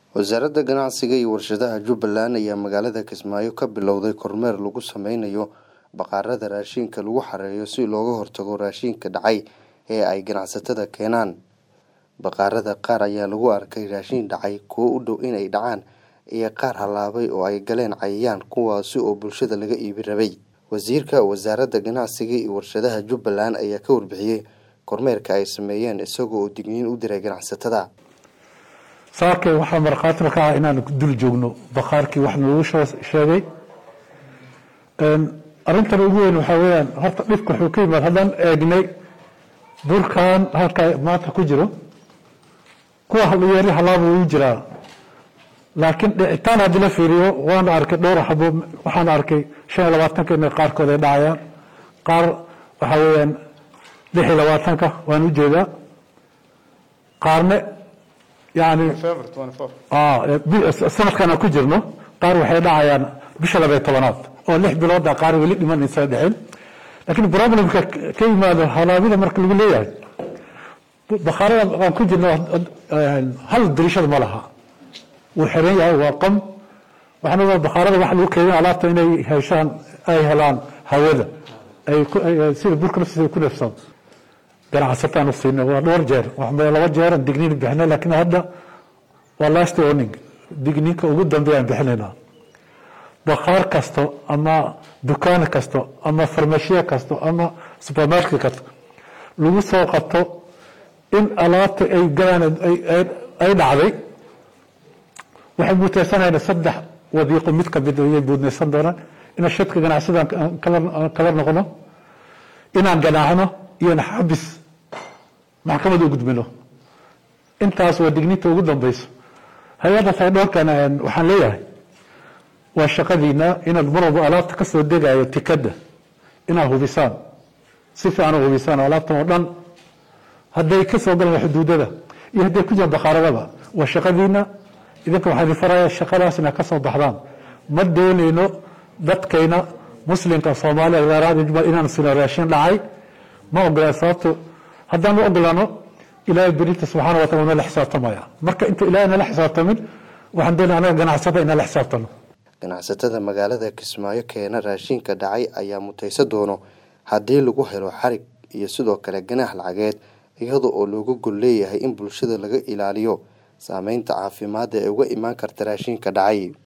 wasaaradda ganacsiga iyo warshadaha Jubbaland ayaa magaalada Kismaayo ka bilowday kormeer lagu sameynayo baqaarada raashinka lagu xareeyo si looga hortago raashinka dhacay ee ay ganacsatada keenaan. Baqaarada qaar ayaa lagu arkay raashin dhacay kuwa u dhow inay dhacaan iyo qaar halaabay oo ay galeen cayayaan kuwaasi oo bulshada laga iibi rabay. Wasiirka wasaaradda ganacsiga iyo warshadaha Jubbaland ayaa ka warbixiyay kormeerka ay sameeyeen isagoo digniin u diray ganacsatada. saakay waxa marqaati ka ah inaan dul joogno baqaarkii wax nagu sheegay arintan ugu weyn waxa weeyaan horta dhibka wuxuu ka yimaad hadan eegnay burkan halka maanta ku jiro kuwa halyeeri halaabo uu jiraa laakiin dhicitaan hadii la fiiriyo waan arkay dhowr xabo waxaan arkay 25 in qaar kood ay dhacayaan qaar waxa weeyaan 26 waan u jeedaa qaarne يعني السنة كانوا كجرنا قاروا حيدا عيان بشلا بيطلانات أو لح بلاد قاروا ولي من يساعدين لكن برامج كيما هالابي ده مركل بالليل بخارة كجرنا هل دريشة مالها وحرية وقم وحنا بخارة واحد وكيل على تاني هيشان أي هلان هوذا أي سير بركنس يكون نفسه قرع ستان الصين ورجال وحنا لو جار دقنين بحنا لكن هذا والله استونينج دقنيك وقدام بيان بحنا بخار كاستو اما دكان كاستو اما فرماشيه كاستو اما سوبر ماركت كاستو لو سوقتو ان الات اي جان اي دعدي waxay mutaysanayna saddex wadiiqo mid ka mid ah budnaysan doonaan in shadka ganacsiga kala noqono inaan ganaacno iyo xabis maxkamada ugu gudbino intaas waa digniinta ugu dambayso hay'adda faydoorkana waxaan leeyahay waa shaqadiina inaad marwalba alaabta ka soo degayo tikada inaad hubisaan si fiican u hubisaan alaabta oo dhan hadday ka soo galaan xuduudada iyo hadday ku jiraan baqaaradaba waa shaqadiina idinka waxaan farayaa shaqadaasina ka soo baxdaan ma doonayno dadkeena muslimka Soomaaliya gaaraan inaan sino raashin dhacay ما أقول صوته هذا ما أقوله إلى بريت سبحانه وتعالى الحساب تمايا مرك أنت إلى أنا الحساب تمن وعندنا أنا جناحسته إن الحساب تمن ganacsatada magaalada Kismaayo keena raashinka dhacay ayaa mutaysa doono hadii lagu helo xarig iyo sidoo kale ganaax lacageed iyadoo oo loogu gol leeyahay in bulshada laga ilaaliyo saameynta caafimaad ee uga iman karta raashinka dhacay.